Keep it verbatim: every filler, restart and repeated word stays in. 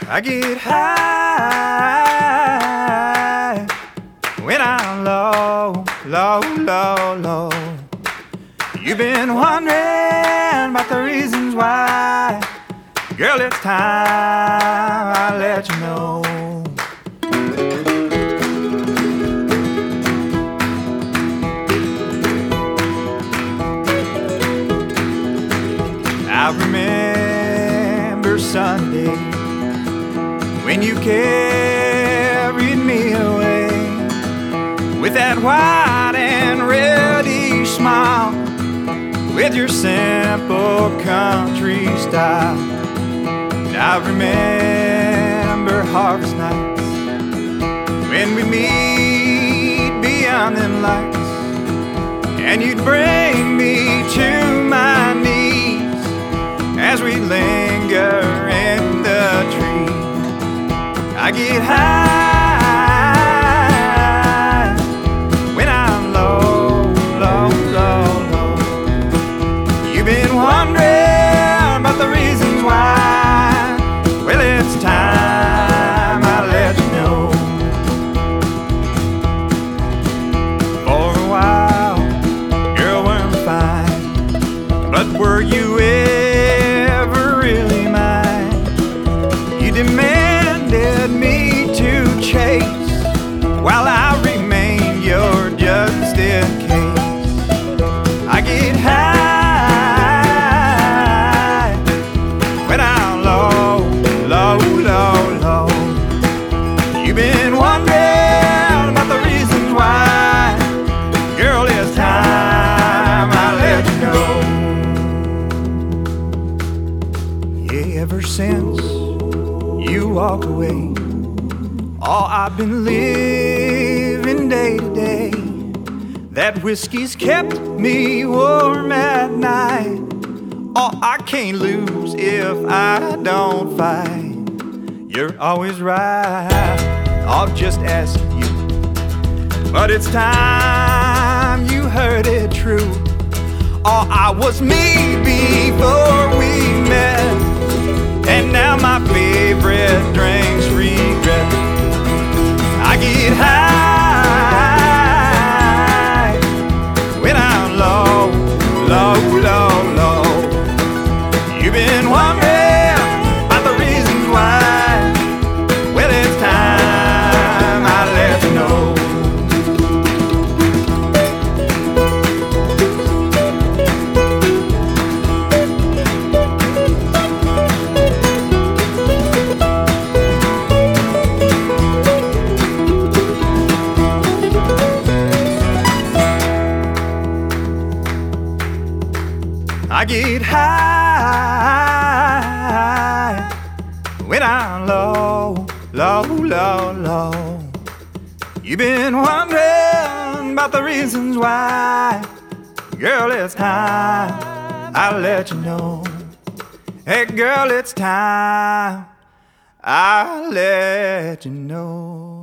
I get high when I'm low, low, low, low. You've been wondering about the reasons why. Girl, it's time I let you know. I remember Sunday when you carried me away with that white and reddish smile, with your simple country style. And I remember harvest nights when we meet beyond them lights, and you'd bring me to my knees as we linger in the trees. I get high when I'm low, low, low, low. You've been wondering about the reasons why. Well, it's time I let you know. For a while, girl, we're fine, but were you ever really mine? You demanded me to chase while I remain your just in case. I get high when I'm low, low, low, low. You've been wondering about the reasons why. Girl, it's time I let you know. Yeah, ever since you walked away, oh, I've been living day to day. That whiskey's kept me warm at night. Oh, I can't lose if I don't fight. You're always right, I'll just ask you. But it's time you heard it true. Oh, I was me before we met, and now my favorite drink's regret. I get high when I'm low, low, low, low. You've been wondering about the reasons why. Well, it's time I let you know. I get high when I'm low, low, low, low. You've been wondering about the reasons why. Girl, it's time I let you know. Hey, girl, it's time I let you know.